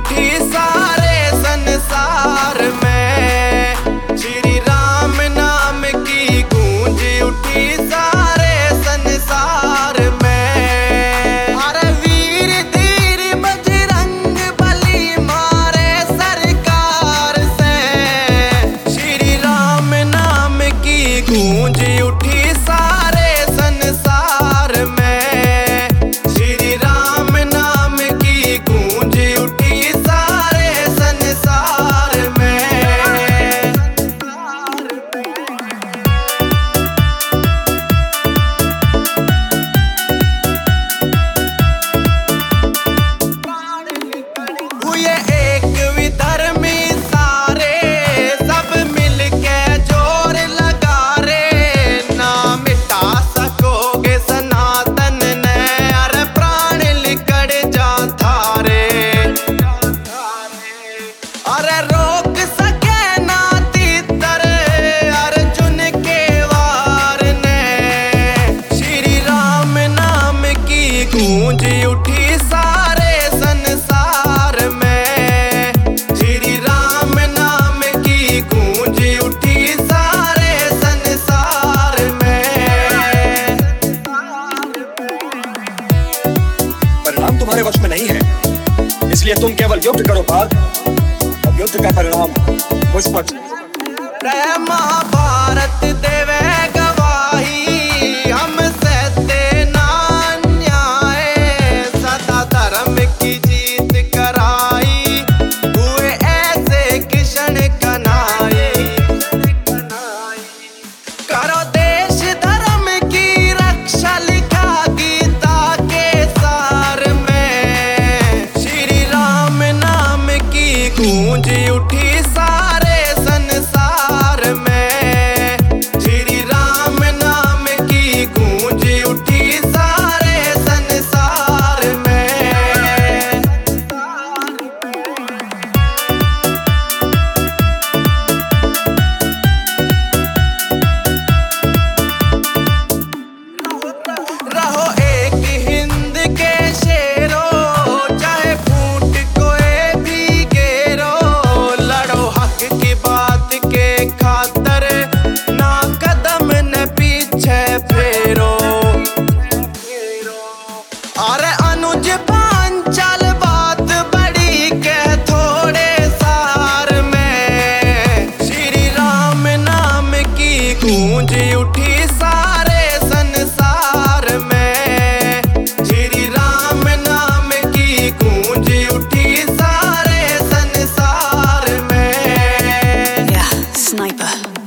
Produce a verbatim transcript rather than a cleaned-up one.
उठी सारे संसार में। श्री राम नाम की गूंज उठी सारे संसार में। अरे वीर धीर बजरंग बली मारे सरकार से। श्री राम नाम की गूंज उठी सारे संसार में। श्री राम नाम की गूंज उठी सारे संसार में। हुए एक विधर्मी सारे, सब मिलके जोर लगा रे। ना मिटा सकोगे सनातन ने, अरे प्राण लिकड़ जा थारे। अरे रोक सके ना तीतर अर्जुन के वार ने। श्री राम नाम की गूंज उठी सारे संसार में। श्री राम नाम की गूंज उठी सारे संसार में। परिणाम तुम्हारे वश में नहीं है, इसलिए तुम केवल युद्ध करो पार्थ। अब युद्ध का परिणाम मुझ पर। रे महाभारत देवे गवाही, हम सहते ना अन्याय। सदा धर्म की जीत कराई, हुए ऐसे कृष्ण कन्हैया। करो देश धर्म की रक्षा, लिखा गीता के सार में। श्री राम नाम की गूंज उठी सारे संसार में। श्री राम नाम की गूंज उठी सारे संसार में। रहो एक हिंद के शेरों, चाहे फूट कोई भी घेरो। लड़ो हक की बात के खातर, ना कदम न पीछे फेरो। अरे अनुज पांचाल बात बड़ी के थोड़े सार में। श्री राम नाम की गूंज उठी सारे संसार में। श्री राम नाम की गूंज उठी सारे संसार में। Yeah, sniper.